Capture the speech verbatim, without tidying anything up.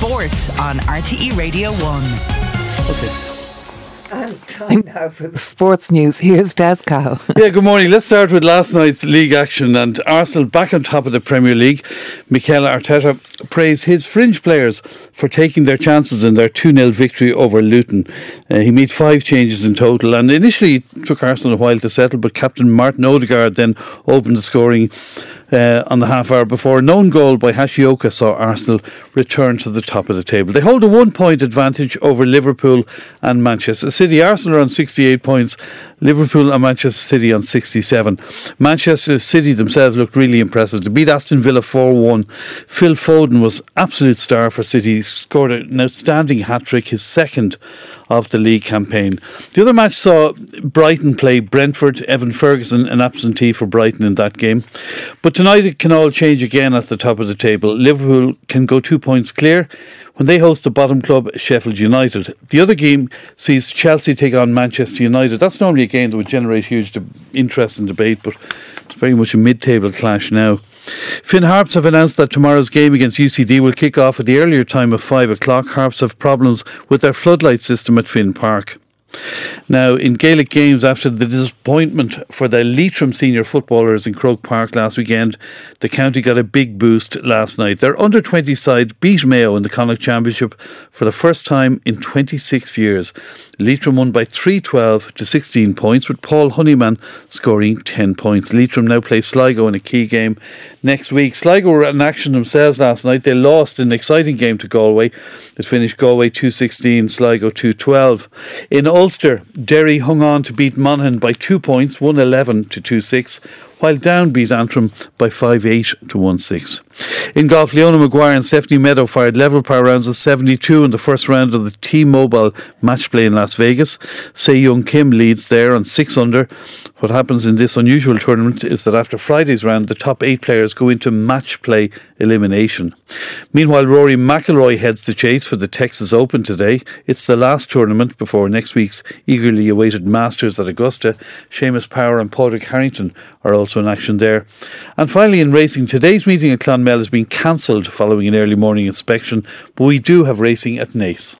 Sport on R T E Radio one. Okay. And time now for the sports news. Here's Des Cow. Yeah, good morning. Let's start with last night's league action, and Arsenal back on top of the Premier League. Mikel Arteta praised his fringe players for taking their chances in their two nil victory over Luton. Uh, he made five changes in total, and initially it took Arsenal a while to settle, but captain Martin Odegaard then opened the scoring Uh, on the half hour before. A known goal by Hashioka saw Arsenal return to the top of the table. They hold a one point advantage over Liverpool and Manchester City. Arsenal are on sixty-eight points, Liverpool and Manchester City on sixty-seven. Manchester City themselves looked really impressive. They beat Aston Villa four one. Phil Foden was absolute star for City. He scored an outstanding hat-trick, his second of the league campaign. The other match saw Brighton play Brentford. Evan Ferguson, an absentee for Brighton in that game. But tonight it can all change again at the top of the table. Liverpool can go two points clear when they host the bottom club, Sheffield United. The other game sees Chelsea take on Manchester United. That's normally a game that would generate huge de- interest and debate, but it's very much a mid-table clash now. Finn Harps have announced that tomorrow's game against U C D will kick off at the earlier time of five o'clock. Harps have problems with their floodlight system at Finn Park. Now, in Gaelic games, after the disappointment for the Leitrim senior footballers in Croke Park last weekend, the county got a big boost last night. Their under twenty side beat Mayo in the Connacht Championship for the first time in twenty-six years. Leitrim won by three twelve to sixteen points, with Paul Honeyman scoring ten points. Leitrim now play Sligo in a key game next week. Sligo were in action themselves last night. They lost an exciting game to Galway. It finished Galway two sixteen, Sligo two twelve. In Ulster, Derry hung on to beat Monaghan by two points, one eleven to two six, while Down beat Antrim by five eight to one six. In golf, Leona Maguire and Stephanie Meadow fired level par rounds of seventy-two in the first round of the T-Mobile match play in Las Vegas. Se Young Kim leads there on six under. What happens in this unusual tournament is that after Friday's round, the top eight players go into match play elimination. Meanwhile, Rory McIlroy heads the chase for the Texas Open today. It's the last tournament before next week's eagerly awaited Masters at Augusta. Seamus Power and Padraig Harrington are also in action there. And finally, in racing, today's meeting at Clonmel has been cancelled following an early morning inspection, but we do have racing at Naas.